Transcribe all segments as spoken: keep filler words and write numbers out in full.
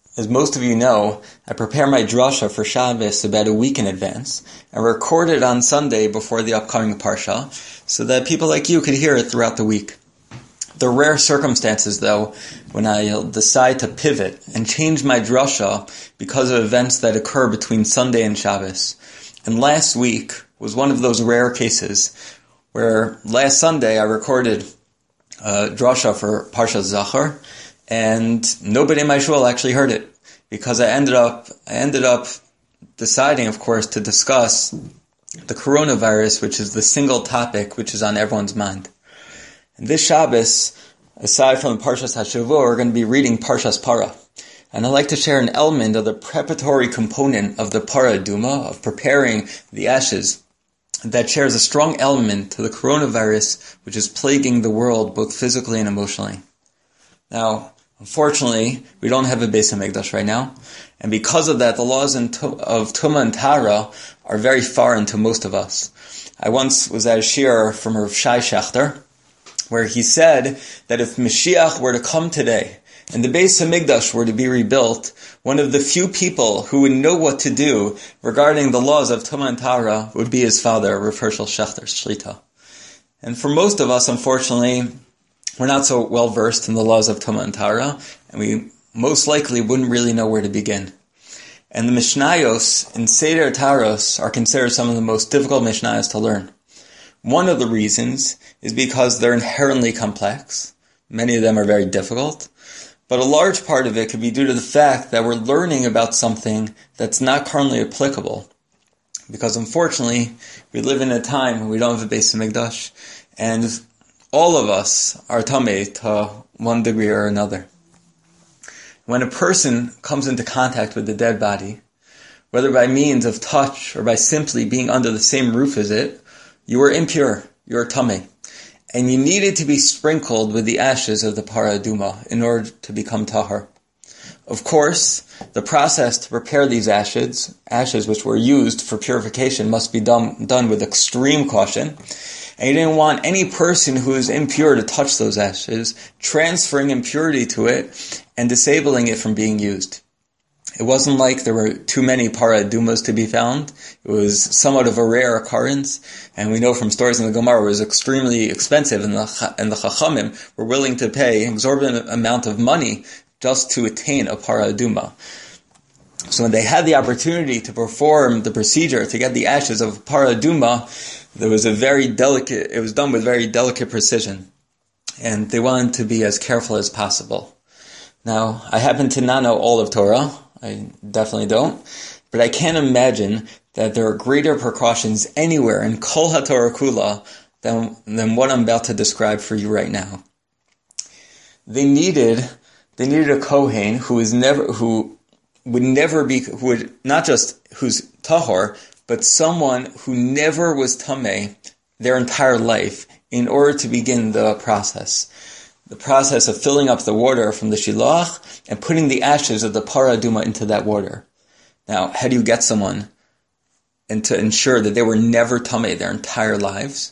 As most of you know, I prepare my drasha for Shabbos about a week in advance and record it on Sunday before the upcoming Parsha so that people like you could hear it throughout the week. There are rare circumstances, though, when I decide to pivot and change my drasha because of events that occur between Sunday and Shabbos. And last week was one of those rare cases where last Sunday I recorded a drasha for Parshat Zachor, and nobody in my shul actually heard it because I ended up I ended up deciding, of course, to discuss the coronavirus, which is the single topic which is on everyone's mind. And this Shabbos, aside from Parshas HaShavua, we're going to be reading Parshas Para. And I'd like to share an element of the preparatory component of the Para Duma, of preparing the ashes, that shares a strong element to the coronavirus, which is plaguing the world both physically and emotionally. Now, unfortunately, we don't have a Beis HaMikdash right now, and because of that, the laws of Tumah and Tara are very foreign to most of us. I once was at a shiur from Rav Shai Shachter, where he said that if Mashiach were to come today, and the Beis HaMikdash were to be rebuilt, one of the few people who would know what to do regarding the laws of Tumah and Tara would be his father, Rav Hershel Shachter Shlita. And for most of us, unfortunately, we're not so well versed in the laws of Tumah and Tara, and we most likely wouldn't really know where to begin. And the Mishnayos in Seder Taros are considered some of the most difficult Mishnayos to learn. One of the reasons is because they're inherently complex. Many of them are very difficult. But a large part of it could be due to the fact that we're learning about something that's not currently applicable. Because unfortunately, we live in a time when we don't have a Beis HaMikdash, and all of us are tamei to one degree or another. When a person comes into contact with the dead body, whether by means of touch or by simply being under the same roof as it, you are impure, you are tamei. And you needed to be sprinkled with the ashes of the Para Duma in order to become tahar. Of course, the process to prepare these ashes, ashes which were used for purification, must be done, done with extreme caution. And you didn't want any person who is impure to touch those ashes, transferring impurity to it and disabling it from being used. It wasn't like there were too many Para Dumas to be found. It was somewhat of a rare occurrence, and we know from stories in the Gemara it was extremely expensive, and the, and the Chachamim were willing to pay an exorbitant amount of money just to attain a Para Duma. So when they had the opportunity to perform the procedure to get the ashes of a Para Duma, there was a very delicate, it was done with very delicate precision, and they wanted to be as careful as possible. Now, I happen to not know all of Torah. I definitely don't. But I can't imagine that there are greater precautions anywhere in Kol HaTorah Kula than, than what I'm about to describe for you right now. They needed, they needed a Kohen who is never, who would never be, who would, not just who's tahor, but someone who never was tamei their entire life in order to begin the process. The process of filling up the water from the shilach and putting the ashes of the Para Duma into that water. Now, how do you get someone and to ensure that they were never tamei their entire lives?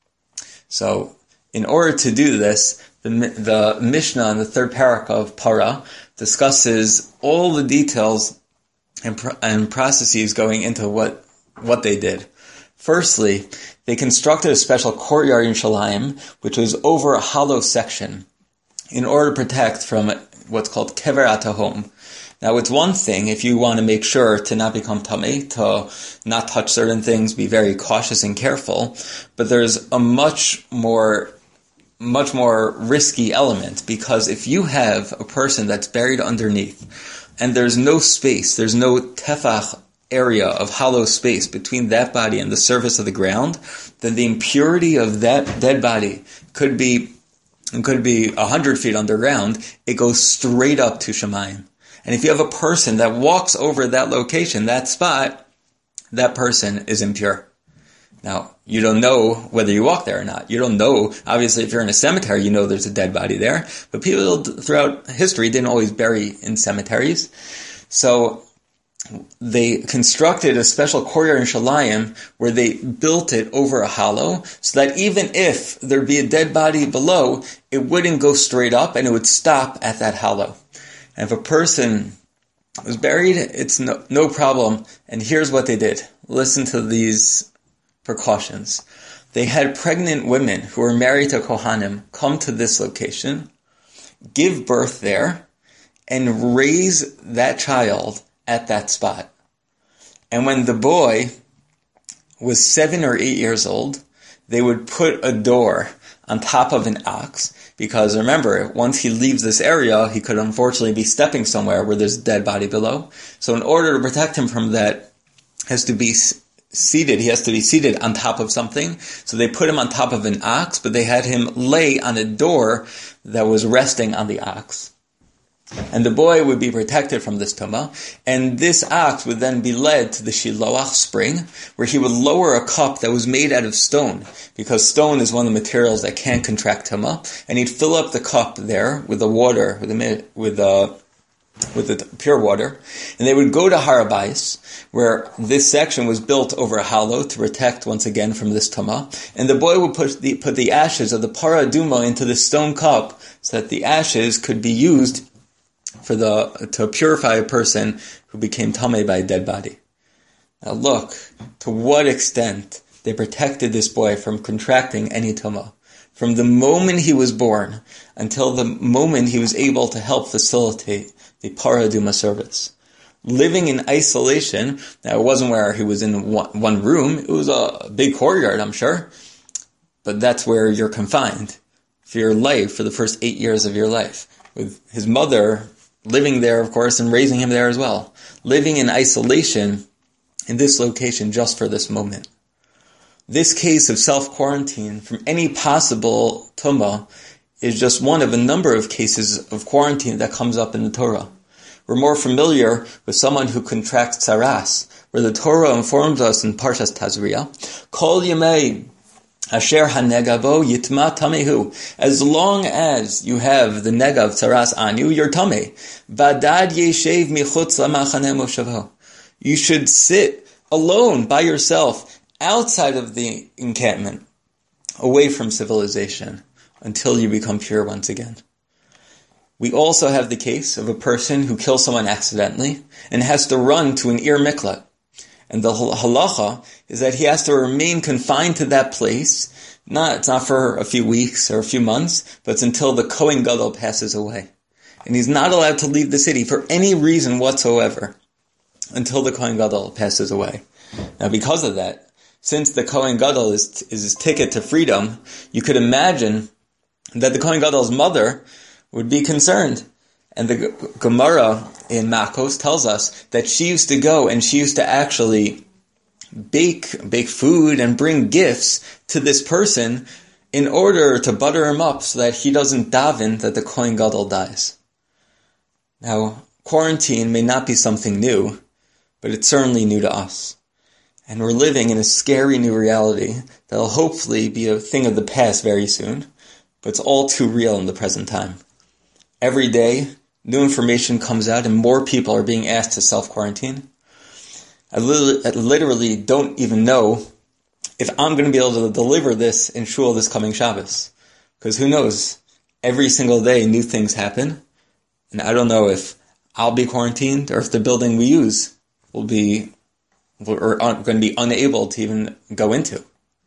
So, in order to do this, the, the Mishnah in the third parak of Para discusses all the details and, and processes going into what, what they did. Firstly, they constructed a special courtyard in Shalayim, which was over a hollow section, in order to protect from what's called kever atahom. Now, it's one thing if you want to make sure to not become tamei, to not touch certain things, be very cautious and careful, but there's a much more, much more risky element, because if you have a person that's buried underneath, and there's no space, there's no tefach area of hollow space between that body and the surface of the ground, then the impurity of that dead body could be could be a hundred feet underground. It goes straight up to Shemayim. And if you have a person that walks over that location, that spot, that person is impure. Now, you don't know whether you walk there or not. You don't know, obviously, if you're in a cemetery, you know there's a dead body there. But people throughout history didn't always bury in cemeteries. So they constructed a special courtyard in Shalayim where they built it over a hollow so that even if there'd be a dead body below, it wouldn't go straight up and it would stop at that hollow. And if a person was buried, it's no, no problem. And here's what they did. Listen to these precautions. They had pregnant women who were married to Kohanim come to this location, give birth there, and raise that child at that spot. And when the boy was seven or eight years old, they would put a door on top of an ox, because remember, once he leaves this area, he could unfortunately be stepping somewhere where there's a dead body below. So in order to protect him from that, has to be seated, he has to be seated on top of something. So they put him on top of an ox, but they had him lay on a door that was resting on the ox. And the boy would be protected from this tumah, and this ox would then be led to the Shiloach spring, where he would lower a cup that was made out of stone, because stone is one of the materials that can't contract tumah, and he'd fill up the cup there with the water, with the with the with the pure water, and they would go to Har Habayis, where this section was built over a hollow to protect once again from this tumah, and the boy would put the put the ashes of the para aduma into the stone cup, so that the ashes could be used for the to purify a person who became tamei by a dead body. Now look to what extent they protected this boy from contracting any tumah, from the moment he was born until the moment he was able to help facilitate the para aduma service. Living in isolation, now it wasn't where he was in one, one room, it was a big courtyard, I'm sure, but that's where you're confined for your life, for the first eight years of your life, with his mother living there, of course, and raising him there as well. Living in isolation in this location just for this moment. This case of self-quarantine from any possible tumah is just one of a number of cases of quarantine that comes up in the Torah. We're more familiar with someone who contracts tsaras, where the Torah informs us in Parshas Tazria, Kol Yemei Asher hanegavo yitma tamehu. As long as you have the negav tsaras on you, you're tameh. Vadad yeshev michutz lamachane moshavo. You should sit alone by yourself outside of the encampment, away from civilization, until you become pure once again. We also have the case of a person who kills someone accidentally and has to run to an ir miklat. And the halacha is that he has to remain confined to that place. Not, it's not for a few weeks or a few months, but it's until the Kohen Gadol passes away. And he's not allowed to leave the city for any reason whatsoever until the Kohen Gadol passes away. Now because of that, since the Kohen Gadol is, is his ticket to freedom, you could imagine that the Kohen Gadol's mother would be concerned. And the Gemara in Makos tells us that she used to go and she used to actually bake bake food and bring gifts to this person in order to butter him up so that he doesn't daven that the Kohen Gadol dies. Now, quarantine may not be something new, but it's certainly new to us. And we're living in a scary new reality that'll hopefully be a thing of the past very soon, but it's all too real in the present time. Every day, new information comes out and more people are being asked to self-quarantine. I literally, I literally don't even know if I'm going to be able to deliver this in shul this coming Shabbos. Because who knows, every single day new things happen. And I don't know if I'll be quarantined or if the building we use will be, or are going to be unable to even go into.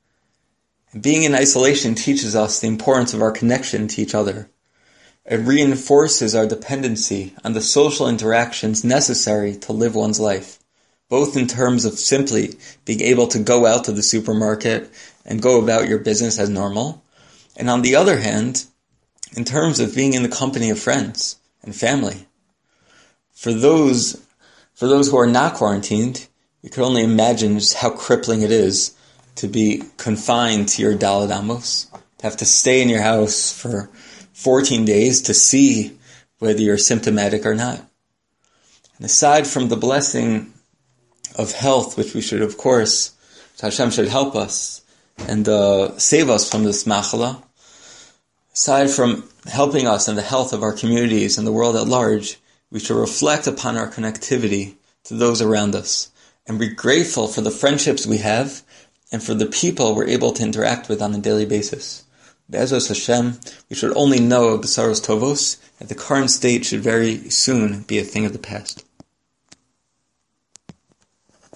Being in isolation teaches us the importance of our connection to each other. It reinforces our dependency on the social interactions necessary to live one's life, both in terms of simply being able to go out to the supermarket and go about your business as normal, and on the other hand, in terms of being in the company of friends and family. For those, for those who are not quarantined, you can only imagine just how crippling it is to be confined to your Daled Amos, to have to stay in your house for fourteen days to see whether you're symptomatic or not. And aside from the blessing of health, which we should, of course, Hashem should help us and uh, save us from this machala, aside from helping us in the health of our communities and the world at large, we should reflect upon our connectivity to those around us and be grateful for the friendships we have and for the people we're able to interact with on a daily basis. Be'ezos Hashem, we should only know of Besaros Tovos, that the current state should very soon be a thing of the past.